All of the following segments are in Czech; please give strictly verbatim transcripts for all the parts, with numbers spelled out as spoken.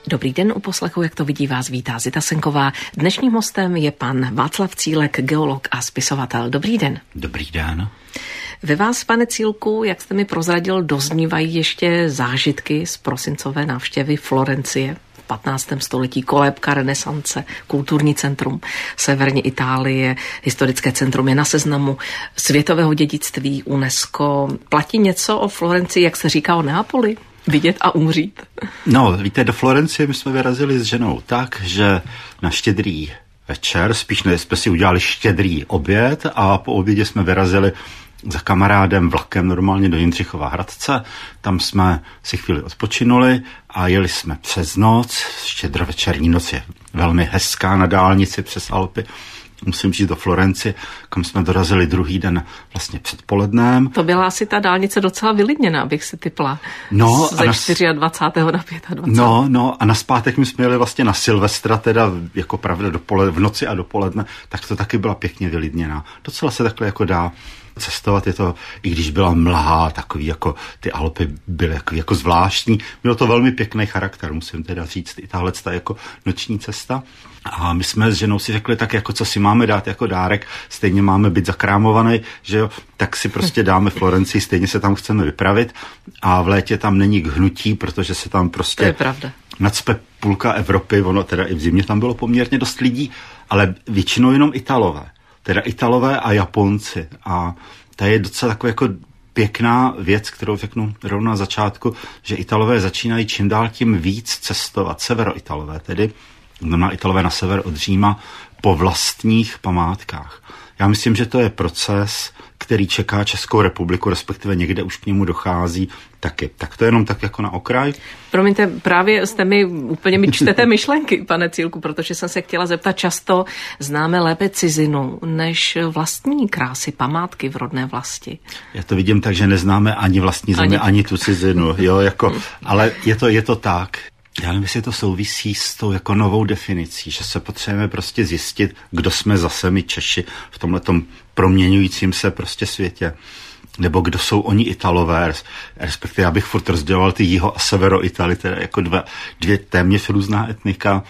Dobrý den, u poslechu, jak to vidí, vás vítá Zita Senková. Dnešním hostem je pan Václav Cílek, geolog a spisovatel. Dobrý den. Dobrý den. Ve vás, pane Cílku, jak jste mi prozradil, doznívají ještě zážitky z prosincové návštěvy Florencie v patnáctém století, kolébka renesance, kulturní centrum severní Itálie, historické centrum je na seznamu světového dědictví UNESCO. Platí něco o Florencii, jak se říká o Neapoli? Vidět a umřít? No, víte, do Florencie my jsme vyrazili s ženou tak, že na štědrý večer, spíš ne, jsme si udělali štědrý oběd a po obědě jsme vyrazili za kamarádem vlakem normálně do Jindřichova Hradce. Tam jsme si chvíli odpočinuli a jeli jsme přes noc. Štědrovečerní noc je velmi hezká na dálnici přes Alpy. Musím říct do Florencie, kam jsme dorazili druhý den vlastně předpolednem. To byla asi ta dálnice docela vylidněná, abych si tipla. No, ze dvacátého čtyřiadvacátého na dvacátého pátého No, no a naspátek my jsme jeli vlastně na Silvestra, teda jako pravda dopole, v noci a dopoledne, tak to taky byla pěkně vylidněná. Docela se takhle jako dá cestovat, je to, i když byla mlha, takový jako ty Alpy byly jako, jako zvláštní. Mělo to velmi pěkný charakter, musím teda říct, i tahle jako noční cesta. A my jsme s ženou si řekli tak, jako co si máme dát jako dárek, stejně máme být zakrámovaný, že jo, tak si prostě dáme Florencii, stejně se tam chceme vypravit a v létě tam není k hnutí, protože se tam prostě... To je pravda. Nacpe půlka Evropy, ono teda i v zimě tam bylo poměrně dost lidí, ale většinou jenom Italové. Teda Italové a Japonci. A to je docela taková jako pěkná věc, kterou řeknu rovnou na začátku, že Italové začínají čím dál tím víc cestovat, severoitalové tedy, znamená Italové na sever od Říma, po vlastních památkách. Já myslím, že to je proces, který čeká Českou republiku, respektive někde už k němu dochází taky. Tak to jenom tak jako na okraj. Promiňte, právě jste mi, úplně mi čtete myšlenky, pane Cílku, protože jsem se chtěla zeptat, často známe lépe cizinu než vlastní krásy, památky v rodné vlasti. Já to vidím tak, že neznáme ani vlastní zemi, ani, ani tu cizinu, jo, jako, ale je to, je to tak. Já nevím, jestli to souvisí s tou jako novou definicí, že se potřebujeme prostě zjistit, kdo jsme zase my Češi v tomhletom proměňujícím se prostě světě. Nebo kdo jsou oni Italové, respektive já bych furt rozděloval ty jiho a severo Italy, teda jako dva, dvě téměř různá etnika.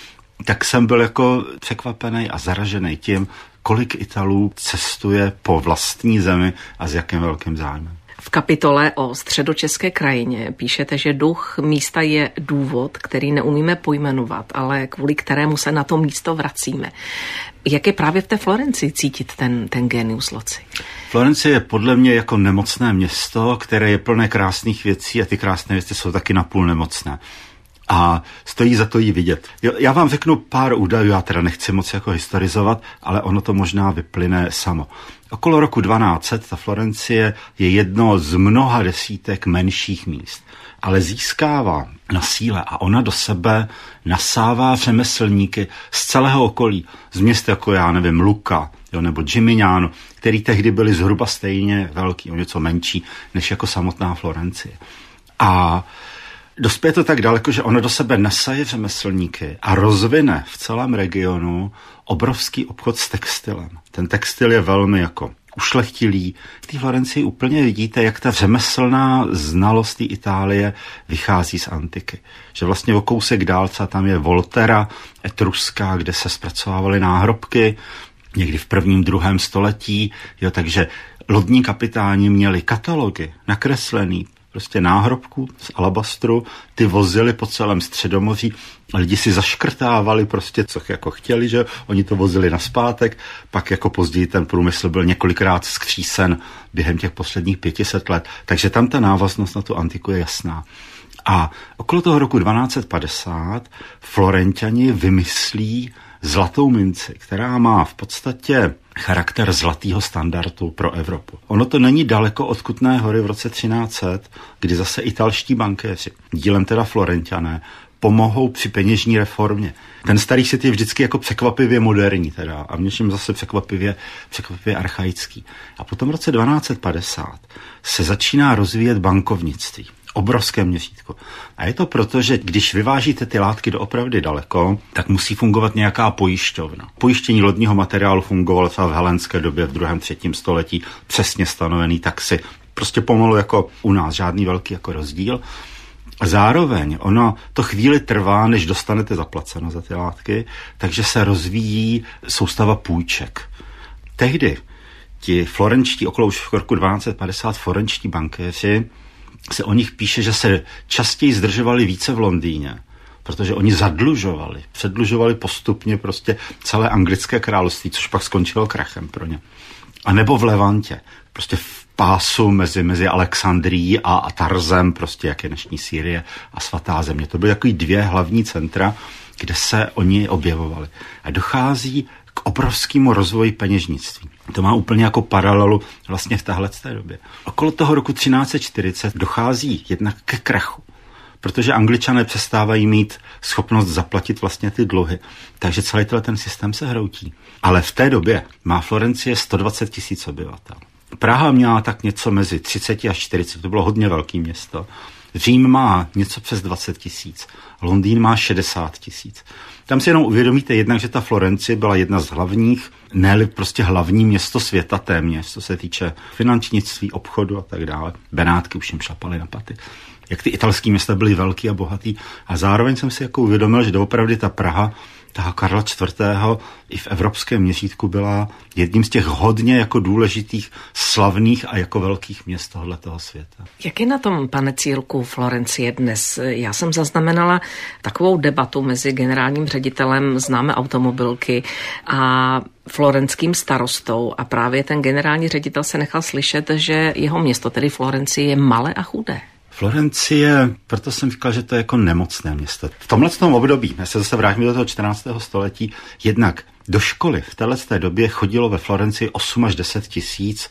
Tak jsem byl jako překvapený a zaražený tím, kolik Italů cestuje po vlastní zemi a s jakým velkým zájmem. V kapitole o středočeské krajině píšete, že duch místa je důvod, který neumíme pojmenovat, ale kvůli kterému se na to místo vracíme. Jak je právě v té Florencii cítit ten, ten genius loci? Florencie je podle mě jako nemocné město, které je plné krásných věcí a ty krásné věci jsou taky napůl nemocné. A stojí za to jí vidět. Já vám řeknu pár údajů, já teda nechci moc jako historizovat, ale ono to možná vyplyne samo. Okolo roku dvanáct set ta Florencie je jedno z mnoha desítek menších míst, ale získává na síle a ona do sebe nasává řemeslníky z celého okolí, z měst jako já nevím, Lucca, jo, nebo Gimignano, který tehdy byli zhruba stejně velký, o něco menší, než jako samotná Florencie. A dospěje to tak daleko, že ono do sebe nasaje řemeslníky a rozvine v celém regionu obrovský obchod s textilem. Ten textil je velmi jako ušlechtilý. V té Florencii úplně vidíte, jak ta řemeslná znalost té Itálie vychází z antiky. Že vlastně o kousek dálce tam je Volterra, Etruska, kde se zpracovávaly náhrobky, někdy v prvním, druhém století. Jo, takže lodní kapitáni měli katalogy nakreslený, prostě náhrobku z alabastru, ty vozili po celém Středomoří, lidi si zaškrtávali prostě, co jako chtěli, že oni to vozili nazpátek, pak jako později ten průmysl byl několikrát zkřísen během těch posledních pětiset let, takže tam ta návaznost na tu antiku je jasná. A okolo toho roku dvanáct set padesát Florenťani vymyslí zlatou minci, která má v podstatě charakter zlatého standardu pro Evropu. Ono to není daleko od Kutné Hory v roce třináct set, kdy zase italští bankéři, dílem teda Florenťané, pomohou při peněžní reformě. Ten starý svět je vždycky jako překvapivě moderní teda a v něčem zase překvapivě, překvapivě archaický. A potom v roce dvanáct set padesát se začíná rozvíjet bankovnictví. Obrovské měřítko. A je to proto, že když vyvážíte ty látky doopravdy daleko, tak musí fungovat nějaká pojišťovna. Pojištění lodního materiálu fungovalo třeba v helenské době v druhém, třetím století, přesně stanovený taxi. Prostě pomalu jako u nás, žádný velký jako rozdíl. A zároveň ono to chvíli trvá, než dostanete zaplaceno za ty látky, takže se rozvíjí soustava půjček. Tehdy ti florenčtí, okolo už v roku dvanáct set padesát florenčtí bankéři, se o nich píše, že se častěji zdržovali více v Londýně, protože oni zadlužovali, předlužovali postupně prostě celé anglické království, což pak skončilo krachem pro ně. A nebo v Levantě, prostě v pásu mezi, mezi Alexandrií a, a Tarzem, prostě jak je dnešní Sýrie a Svatá země. To byly takový dvě hlavní centra, kde se oni objevovali. A dochází k obrovskému rozvoji peněžnictví. To má úplně jako paralelu vlastně v téhleté době. Okolo toho roku třináct set čtyřicet dochází jednak ke krachu, protože Angličané přestávají mít schopnost zaplatit vlastně ty dluhy. Takže celý ten systém se hroutí. Ale v té době má Florencie sto dvacet tisíc obyvatel. Praha měla tak něco mezi třicet až čtyřicet, to bylo hodně velké město. Řím má něco přes dvacet tisíc, Londýn má šedesát tisíc. Tam si jenom uvědomíte jednak, že ta Florencie byla jedna z hlavních, ne-li prostě hlavní město světa téměř, co se týče finančnictví, obchodu a tak dále. Benátky už jim šlapaly na paty. Jak ty italské města byly velký a bohatý. A zároveň jsem si jako uvědomil, že doopravdy ta Praha, ta Karla čtvrtého. i v evropském měřítku byla jedním z těch hodně jako důležitých, slavných a jako velkých měst tohoto světa. Jak je na tom, pane Cílku, Florencie dnes? Já jsem zaznamenala takovou debatu mezi generálním ředitelem známé automobilky a florenským starostou a právě ten generální ředitel se nechal slyšet, že jeho město, tedy Florencie, je malé a chudé. Florencie, proto jsem říkal, že to je jako nemocné město. V tomhle období, já se zase vrátím do toho čtrnáctého století, jednak do školy v této době chodilo ve Florencii osm až deset tisíc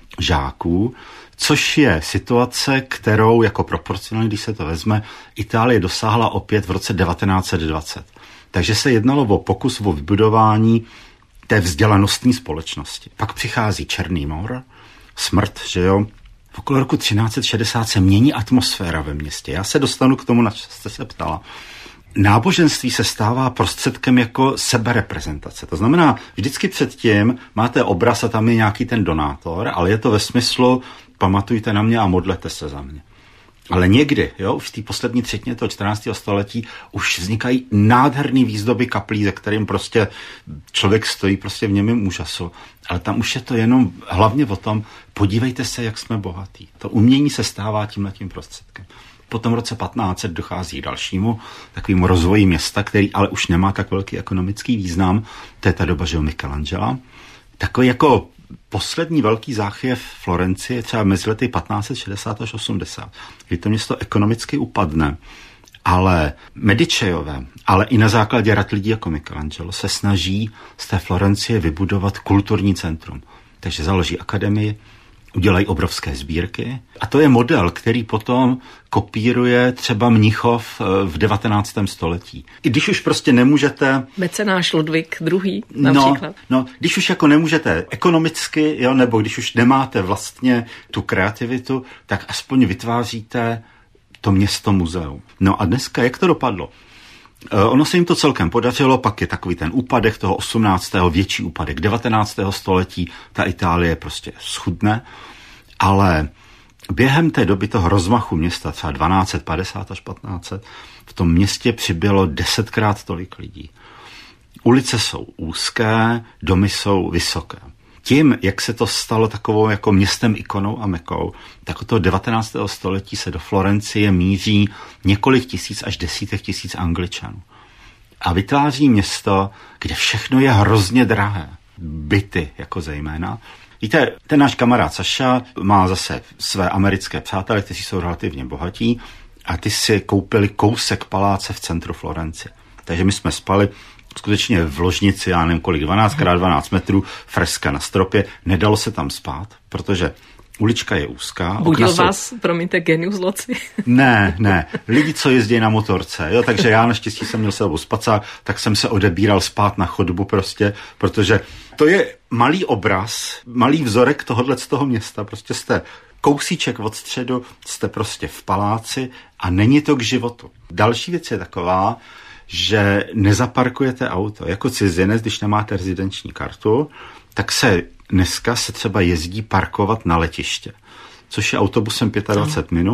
žáků, což je situace, kterou jako proporcionálně, když se to vezme, Itálie dosáhla opět v roce devatenáct set dvacet. Takže se jednalo o pokus o vybudování té vzdělanostní společnosti. Pak přichází Černý mor, smrt, že jo. V okolo roku třináct set šedesát se mění atmosféra ve městě. Já se dostanu k tomu, na co jste se ptala. Náboženství se stává prostředkem jako sebereprezentace. To znamená, vždycky předtím máte obraz a tam je nějaký ten donátor, ale je to ve smyslu pamatujte na mě a modlete se za mě. Ale někdy, jo, už v té poslední třetině toho čtrnáctého století už vznikají nádherný výzdoby kaplí, ze kterým prostě člověk stojí prostě v němém úžasu. Ale tam už je to jenom hlavně o tom, podívejte se, jak jsme bohatí. To umění se stává tímhletím prostředkem. Potom v roce patnáct set dochází k dalšímu takovému rozvoji města, který ale už nemá tak velký ekonomický význam. To je ta doba, že jo, Michelangela. Takový jako poslední velký záchvěv Florencie třeba mezi lety patnáct set šedesát až osmdesát, kdy to město ekonomicky upadne, ale Medičejové, ale i na základě rad lidí jako Michelangelo se snaží z té Florencie vybudovat kulturní centrum. Takže založí akademii, udělají obrovské sbírky a to je model, který potom kopíruje třeba Mnichov v devatenáctém století. I když už prostě nemůžete... Mecenáš Ludvík druhý. například. No, no, když už jako nemůžete ekonomicky, jo, nebo když už nemáte vlastně tu kreativitu, tak aspoň vytváříte to město muzeum. No a dneska, jak to dopadlo? Ono se jim to celkem podařilo, pak je takový ten úpadek toho osmnáctého větší úpadek devatenáctého století, ta Itálie prostě schudne, ale během té doby toho rozmachu města, třeba dvanáct set padesát až patnáct set, v tom městě přibylo desetkrát tolik lidí. Ulice jsou úzké, domy jsou vysoké. Tím, jak se to stalo takovou jako městem ikonou a mekou, tak od toho devatenáctého století se do Florencie míří několik tisíc až desítek tisíc Angličanů. A vytváří město, kde všechno je hrozně drahé. Byty jako zejména. Víte, ten náš kamarád Saša má zase své americké přátelé, kteří jsou relativně bohatí a ty si koupili kousek paláce v centru Florencie. Takže my jsme spali skutečně v ložnici, já nevím kolik, dvanáct krát dvanáct metrů, freska na stropě, nedalo se tam spát, protože ulička je úzká. Budil jsou... vás, promiňte, genius loci? Ne, ne, lidi, co jezdí na motorce, jo, takže já naštěstí jsem měl sebou spacák, tak jsem se odebíral spát na chodbu prostě, protože to je malý obraz, malý vzorek tohohle z toho města, prostě jste kousíček od středu, jste prostě v paláci a není to k životu. Další věc je taková, že nezaparkujete auto. Jako cizinec, když nemáte rezidenční kartu, tak se dneska se třeba jezdí parkovat na letiště, což je autobusem dvacet pět minut.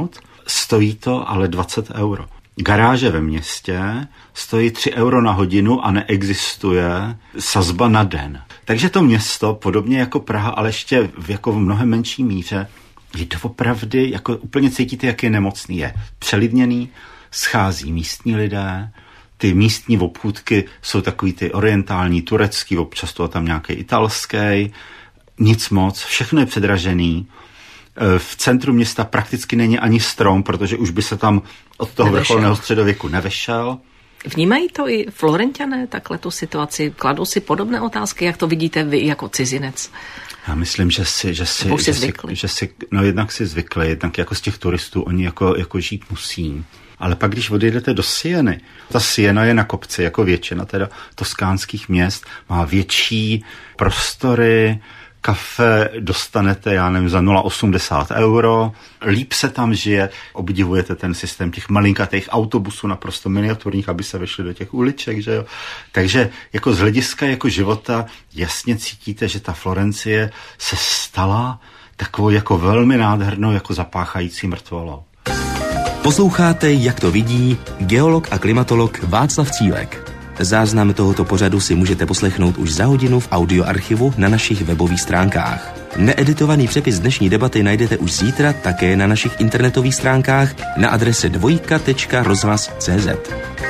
stojí to ale dvacet euro. Garáže ve městě stojí tři euro na hodinu a neexistuje sazba na den. Takže to město, podobně jako Praha, ale ještě v jako v mnohem menší míře, je doopravdy, jako úplně cítíte, jak je nemocný. Je přelidněný, schází místní lidé, ty místní obchůdky jsou takový ty orientální, turecký, občas to tam nějaký italský, nic moc, všechno je předražený. V centru města prakticky není ani strom, protože už by se tam od toho nevešel. Vrcholného středověku nevešel. Vnímají to i Florentané takhle tu situaci? Kladou si podobné otázky, jak to vidíte vy jako cizinec? Já myslím, že si, že si, že si, že si no jednak si zvykli, jednak jako z těch turistů oni jako, jako žít musí. Ale pak, když odjedete do Sieny, ta Siena je na kopci, jako většina teda toskánských měst, má větší prostory, kafe dostanete, já nevím, za nula celá osmdesát euro, líp se tam žije, obdivujete ten systém těch malinkatých autobusů naprosto miniaturních, aby se vešli do těch uliček, že jo. Takže jako z hlediska jako života jasně cítíte, že ta Florencie se stala takovou jako velmi nádhernou, jako zapáchající mrtvolou. Posloucháte, jak to vidí geolog a klimatolog Václav Cílek. Záznam tohoto pořadu si můžete poslechnout už za hodinu v audioarchivu na našich webových stránkách. Needitovaný přepis dnešní debaty najdete už zítra také na našich internetových stránkách na adrese dvojka tečka rozhlas tečka cé zet.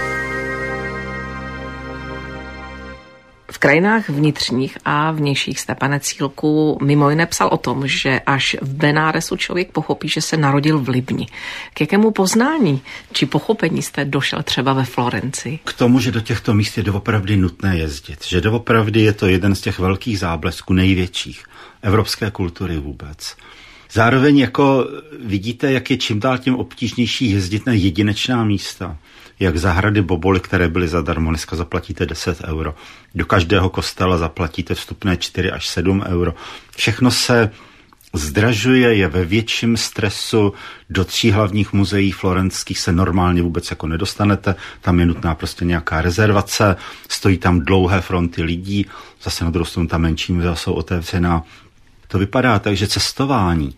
V krajinách vnitřních a vnějších jste, pane Cílku, mimo jiné psal o tom, že až v Benáresu člověk pochopí, že se narodil v Libni. K jakému poznání či pochopení jste došel třeba ve Florencii? K tomu, že do těchto míst je doopravdy nutné jezdit. Že doopravdy je to jeden z těch velkých záblesků, největších evropské kultury vůbec. Zároveň jako vidíte, jak je čím dál tím obtížnější jezdit na jedinečná místa. Jak zahrady Boboly, které byly zadarmo, dneska zaplatíte deset euro. Do každého kostela zaplatíte vstupné čtyři až sedm euro. Všechno se zdražuje, je ve větším stresu. Do tří hlavních muzeí florenských se normálně vůbec jako nedostanete. Tam je nutná prostě nějaká rezervace. Stojí tam dlouhé fronty lidí. Zase na druhou stranu ta menší muzea jsou otevřená. To vypadá tak, že cestování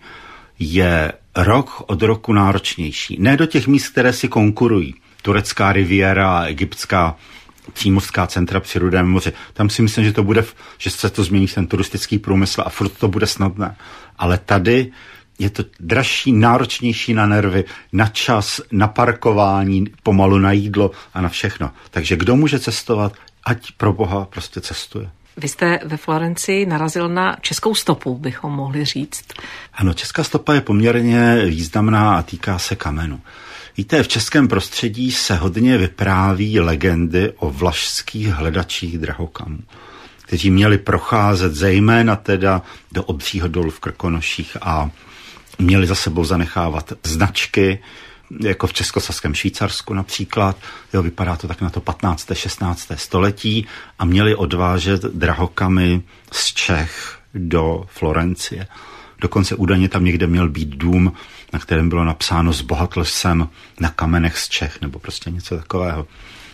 je rok od roku náročnější. Ne do těch míst, které si konkurují. Turecká riviera, egyptská přímořská centra při Rudém moři. Tam si myslím, že to bude, že se to změní ten turistický průmysl a furt to bude snadné. Ale tady je to dražší, náročnější na nervy, na čas, na parkování, pomalu na jídlo a na všechno. Takže kdo může cestovat, ať pro Boha prostě cestuje. Vy jste ve Florencii narazil na českou stopu, bychom mohli říct. Ano, česká stopa je poměrně významná a týká se kamenu. Víte, v českém prostředí se hodně vypráví legendy o vlašských hledačích drahokamů, kteří měli procházet zejména teda do obřího dolu v Krkonoších a měli za sebou zanechávat značky, jako v českosaském Švýcarsku například. Jo, vypadá to tak na to patnácté šestnácté století a měli odvážet drahokamy z Čech do Florencie. Dokonce údajně tam někde měl být dům, na kterém bylo napsáno zbohatl jsem na kamenech z Čech, nebo prostě něco takového.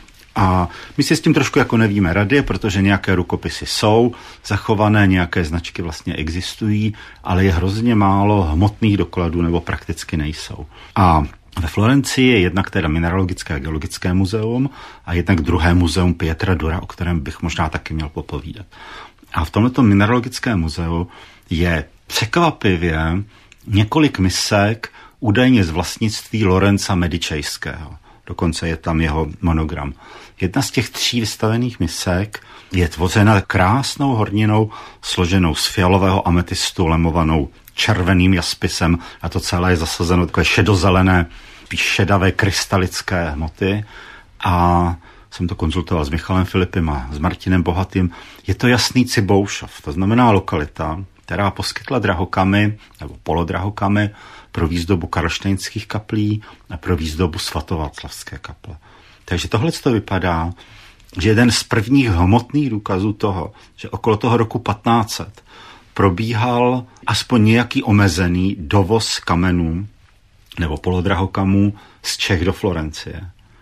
A my si s tím trošku jako nevíme rady, protože nějaké rukopisy jsou zachované, nějaké značky vlastně existují, ale je hrozně málo hmotných dokladů, nebo prakticky nejsou. A ve Florencii je jednak teda Mineralogické a geologické muzeum a jednak druhé muzeum Pietra Dura, o kterém bych možná taky měl popovídat. A v tomto Mineralogickém muzeu je překvapivě několik misek údajně z vlastnictví Lorenza Medičejského. Dokonce je tam jeho monogram. Jedna z těch tří vystavených misek je tvořena krásnou horninou složenou z fialového ametistu lemovanou červeným jaspisem a to celé je zasazeno takové šedozelené, spíš šedavé krystalické hmoty a jsem to konzultoval s Michalem Filipem a s Martinem Bohatým. Je to jasný Ciboušov, to znamená lokalita, která poskytla drahokamy nebo polodrahokamy pro výzdobu karlštejnských kaplí a pro výzdobu svatováclavské kaple. Takže tohle to vypadá, že jeden z prvních hmotných důkazů toho, že okolo toho roku patnáct set probíhal aspoň nějaký omezený dovoz kamenů nebo polodrahokamů z Čech do Florencie.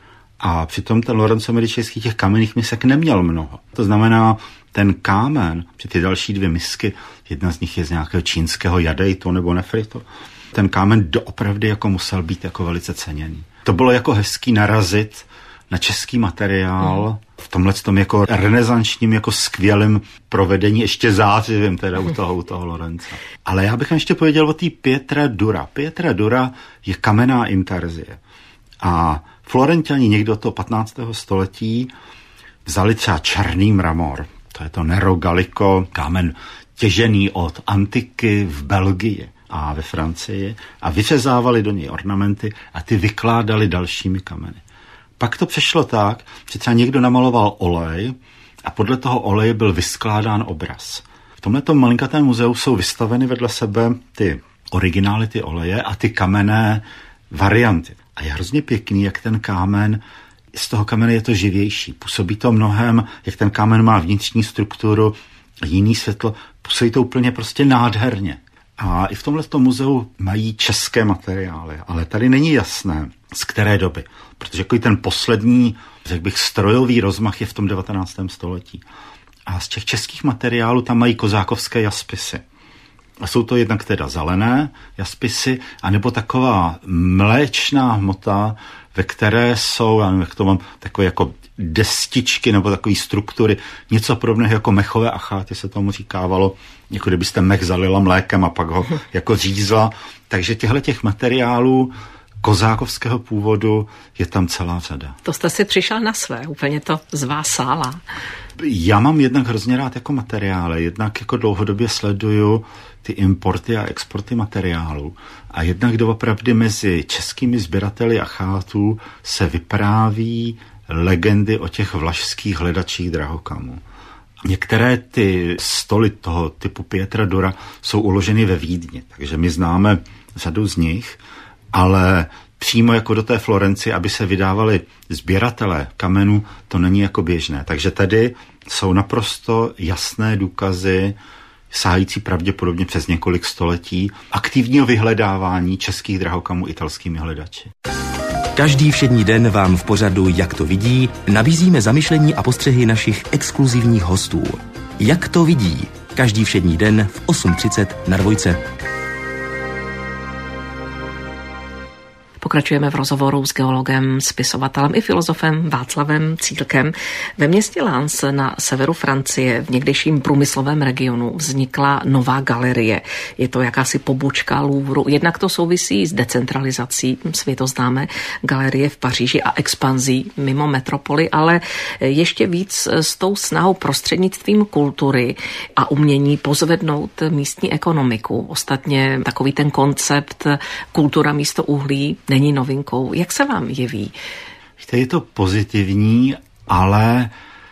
A přitom ten Lorenzo Medičejský těch kamenných misek neměl mnoho. To znamená, ten kámen, při ty další dvě misky, jedna z nich je z nějakého čínského jadejtu nebo nefritu, ten kámen doopravdy jako musel být jako velice ceněný. To bylo jako hezký narazit na český materiál hmm. v tomhletom jako renesančním, jako skvělém provedení, ještě zářivým teda u toho, u toho Lorence. Ale já bych ještě pověděl o té Pietra Dura. Pietra Dura je kamenná intarzie. A Florentiani někdo toho patnáctého století vzali třeba černý mramor. To je to Nero Gallico, kámen těžený od antiky v Belgii a ve Francii a vyřezávali do něj ornamenty a ty vykládali dalšími kameny. Pak to přešlo tak, že třeba někdo namaloval olej a podle toho oleje byl vyskládán obraz. V tomhletom malinkatém muzeu jsou vystaveny vedle sebe ty originály, ty oleje a ty kamenné varianty. A je hrozně pěkný, jak ten kámen, z toho kamene je to živější. Působí to mnohem, jak ten kámen má vnitřní strukturu, jiný světlo, působí to úplně prostě nádherně. A i v tomhleto muzeu mají české materiály, ale tady není jasné, z které doby. Protože jako ten poslední, řekl bych, strojový rozmach je v tom devatenáctém století. A z těch českých materiálů tam mají kozákovské jaspisy. A jsou to jednak teda zelené jaspisy, anebo taková mléčná hmota, ve které jsou, já nevím, jak to mám, takové jako destičky nebo takové struktury, něco podobného jako mechové acháty se tomu říkávalo, jako kdybyste mech zalila mlékem a pak ho jako řízla. Takže těchto těch materiálů kozákovského původu je tam celá řada. To jste si přišel na své, úplně to z vás sála. Já mám jednak hrozně rád jako materiály, jednak jako dlouhodobě sleduju ty importy a exporty materiálů. A jednak doopravdy mezi českými sběrateli achátů se vypráví legendy o těch vlašských hledačích drahokamů. Některé ty stoly toho typu Pietra Dura jsou uloženy ve Vídni, takže my známe řadu z nich, ale přímo jako do té Florencie, aby se vydávali sběratelé kamenů, to není jako běžné. Takže tady jsou naprosto jasné důkazy, sahající pravděpodobně přes několik století, aktivního vyhledávání českých drahokamů italskými hledači. Každý všední den vám v pořadu Jak to vidí nabízíme zamyšlení a postřehy našich exkluzivních hostů. Jak to vidí? Každý všední den v osm třicet na Dvojce. Pokračujeme v rozhovoru s geologem, spisovatelem i filozofem Václavem Cílkem. Ve městě Lens na severu Francie v někdejším průmyslovém regionu vznikla nová galerie. Je to jakási pobočka Louvru. Jednak to souvisí s decentralizací světoznámé galerie v Paříži a expanzí mimo metropoly, ale ještě víc s tou snahou prostřednictvím kultury a umění pozvednout místní ekonomiku. Ostatně takový ten koncept kultura místo uhlí není novinkou. Jak se vám jeví? Víte, je to pozitivní, ale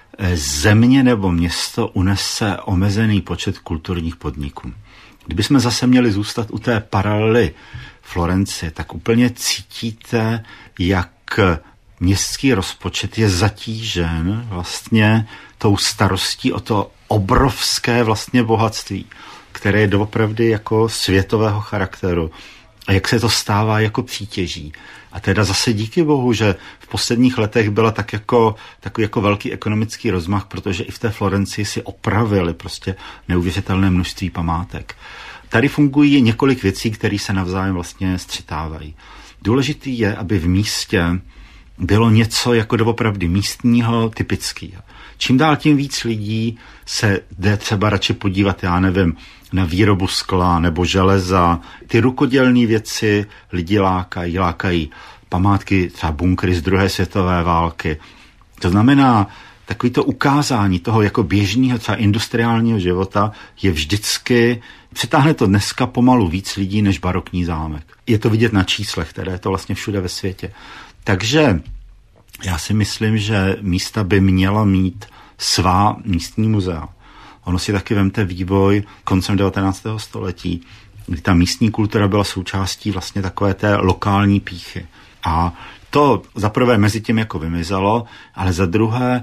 země nebo město unese omezený počet kulturních podniků. Kdybychom zase měli zůstat u té paralely Florencie, tak úplně cítíte, jak městský rozpočet je zatížen vlastně tou starostí o to obrovské vlastně bohatství, které je doopravdy jako světového charakteru. A jak se to stává jako přítěží. A teda zase díky bohu, že v posledních letech byla tak jako, takový jako velký ekonomický rozmach, protože i v té Florencii si opravili prostě neuvěřitelné množství památek. Tady fungují několik věcí, které se navzájem vlastně střetávají. Důležitý je, aby v místě bylo něco jako doopravdy místního, typického. Čím dál tím víc lidí se jde třeba radši podívat, já nevím, na výrobu skla nebo železa. Ty rukodělné věci lidi lákají, lákají památky, třeba bunkry z druhé světové války. To znamená, takový to ukázání toho jako běžného, třeba industriálního života je vždycky, přitáhne to dneska pomalu víc lidí než barokní zámek. Je to vidět na číslech, které je to vlastně všude ve světě. Takže já si myslím, že místa by měla mít svá místní muzea. Ono si taky vemte vývoj koncem devatenáctého století, kdy ta místní kultura byla součástí vlastně takové té lokální pýchy. A to za prvé mezi tím jako vymizelo, ale za druhé,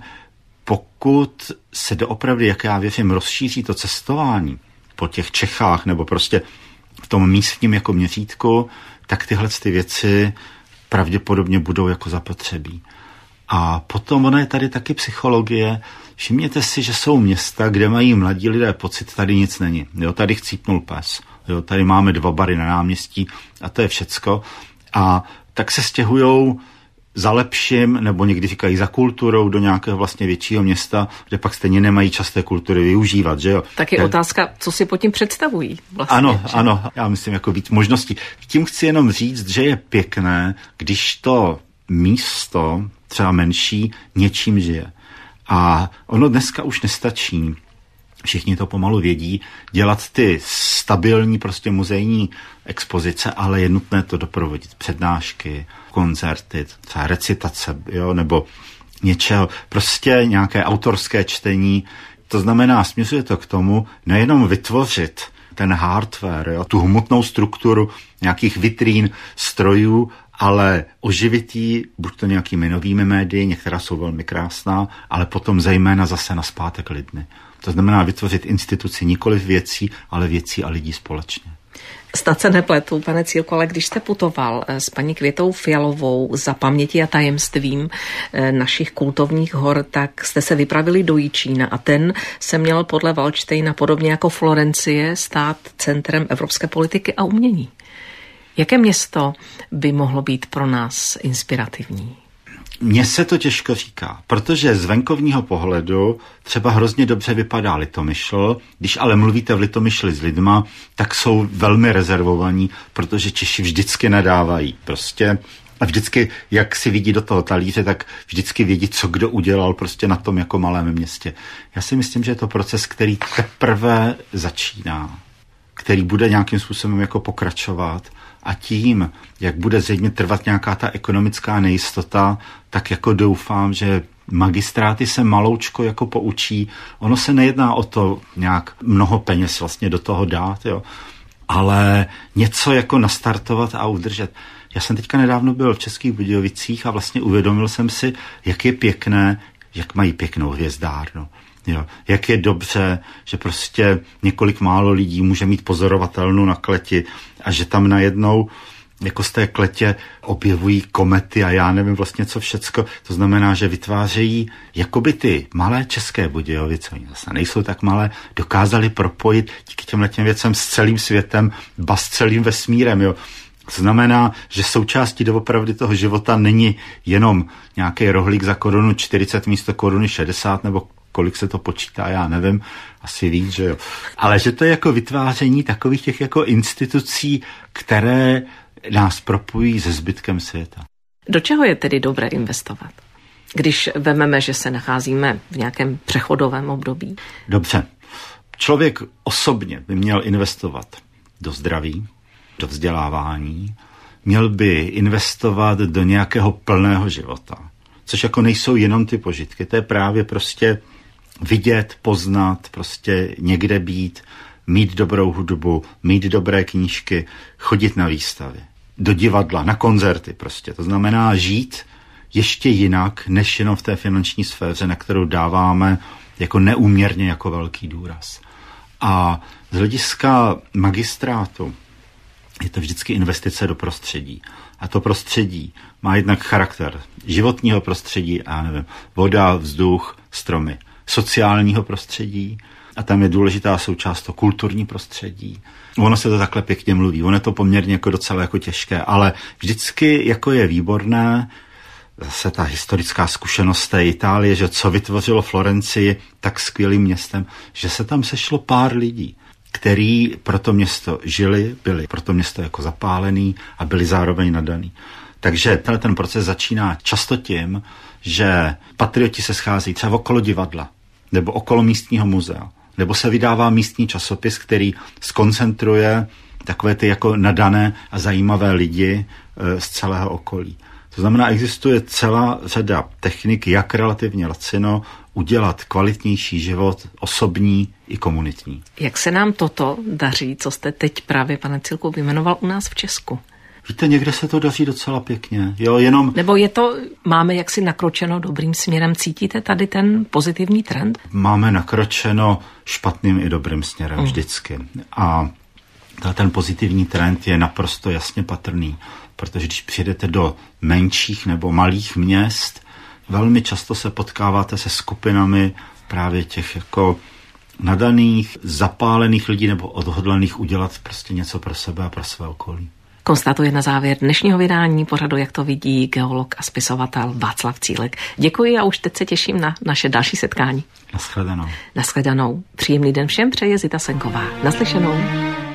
pokud se doopravdy, jak já věřím, rozšíří to cestování po těch Čechách nebo prostě v tom místním jako měřítku, tak tyhle ty věci pravděpodobně budou jako zapotřebí. A potom ona je tady taky psychologie. Všimněte si, že jsou města, kde mají mladí lidé pocit, tady nic není. Jo, tady chcípnul pes. Jo, tady máme dva bary na náměstí a to je všecko. A tak se stěhujou za lepším, nebo někdy říkají za kulturou do nějakého vlastně většího města, kde pak stejně nemají čas té kultury využívat, že jo. Tak je otázka, co si pod tím představují vlastně. Ano, že? ano, já myslím jako víc možností. Tím chci jenom říct, že je pěkné, když to místo, třeba menší, něčím žije. A ono dneska už nestačí, všichni to pomalu vědí, dělat ty stabilní prostě muzejní expozice, ale je nutné to doprovodit. Přednášky, koncerty, třeba recitace, jo, nebo něčeho, prostě nějaké autorské čtení. To znamená, směřuje to k tomu, nejenom vytvořit ten hardware, jo, tu hmotnou strukturu nějakých vitrín, strojů, ale oživit ji buď to nějakými novými médii, některá jsou velmi krásná, ale potom zejména zase nazpátek lidmi. To znamená vytvořit instituci nikoliv věcí, ale věcí a lidí společně. Snad se nepletu, pane Cílko, ale když jste putoval s paní Květou Fialovou za paměti a tajemstvím našich kultovních hor, tak jste se vypravili do Jičína a ten se měl podle Valdštejna podobně jako Florencie stát centrem evropské politiky a umění. Jaké město by mohlo být pro nás inspirativní? Mně se to těžko říká, protože z venkovního pohledu třeba hrozně dobře vypadá Litomyšl, když ale mluvíte v Litomyšli s lidma, tak jsou velmi rezervovaní, protože Češi vždycky nadávají. Prostě a vždycky, jak si vidí do toho talíře, tak vždycky vědí, co kdo udělal prostě na tom jako malém městě. Já si myslím, že je to proces, který teprve začíná, který bude nějakým způsobem jako pokračovat. A tím, jak bude zřejmě trvat nějaká ta ekonomická nejistota, tak jako doufám, že magistráty se maloučko jako poučí. Ono se nejedná o to nějak mnoho peněz vlastně do toho dát, jo, ale něco jako nastartovat a udržet. Já jsem teďka nedávno byl v Českých Budějovicích a vlastně uvědomil jsem si, jak je pěkné, jak mají pěknou hvězdárnu. Jo, jak je dobře, že prostě několik málo lidí může mít pozorovatelnu na kleti a že tam najednou jako z té kletě objevují komety a já nevím vlastně co všecko. To znamená, že vytvářejí jakoby ty malé České Budějovice, oni zase nejsou tak malé, dokázali propojit díky těmhletěm věcem s celým světem, ba s celým vesmírem, jo. To znamená, že součástí doopravdy toho života není jenom nějaký rohlík za korunu čtyřicet místo koruny šedesát nebo kolik se to počítá, já nevím, asi víc, že jo. Ale že to je jako vytváření takových těch jako institucí, které nás propojí se zbytkem světa. Do čeho je tedy dobré investovat, když vememe, že se nacházíme v nějakém přechodovém období? Dobře. Člověk osobně by měl investovat do zdraví, do vzdělávání, měl by investovat do nějakého plného života, což jako nejsou jenom ty požitky, to je právě prostě vidět, poznat, prostě někde být, mít dobrou hudbu, mít dobré knížky, chodit na výstavy, do divadla, na koncerty prostě. To znamená žít ještě jinak, než jenom v té finanční sféře, na kterou dáváme jako neúměrně jako velký důraz. A z hlediska magistrátu je to vždycky investice do prostředí. A to prostředí má jednak charakter životního prostředí, a nevím, voda, vzduch, stromy, sociálního prostředí a tam je důležitá součást to kulturní prostředí. Ono se to takhle pěkně mluví, ono je to poměrně jako docela jako těžké, ale vždycky jako je výborné, zase ta historická zkušenost té Itálie, že co vytvořilo Florencii tak skvělým městem, že se tam sešlo pár lidí, který pro to město žili, byli pro to město jako zapálený a byli zároveň nadaný. Takže tenhle ten proces začíná často tím, že patrioti se schází třeba okolo divadla nebo okolo místního muzea, nebo se vydává místní časopis, který zkoncentruje takové ty jako nadané a zajímavé lidi z celého okolí. To znamená, existuje celá řada technik, jak relativně lacino udělat kvalitnější život, osobní i komunitní. Jak se nám toto daří, co jste teď právě, pane Cílku, vyjmenoval u nás v Česku? Víte, někde se to daří docela pěkně. Jo, jenom... Nebo je to, máme jaksi nakročeno dobrým směrem, cítíte tady ten pozitivní trend? Máme nakročeno špatným i dobrým směrem mm. vždycky. A ten pozitivní trend je naprosto jasně patrný, protože když přijedete do menších nebo malých měst, velmi často se potkáváte se skupinami právě těch jako nadaných, zapálených lidí nebo odhodlaných udělat prostě něco pro sebe a pro své okolí. Konstatuje na závěr dnešního vydání pořadu Jak to vidí geolog a spisovatel Václav Cílek. Děkuji a už teď se těším na naše další setkání. Naschledanou. Naschledanou. Příjemný den všem přeje Zita Senková. Naslyšenou.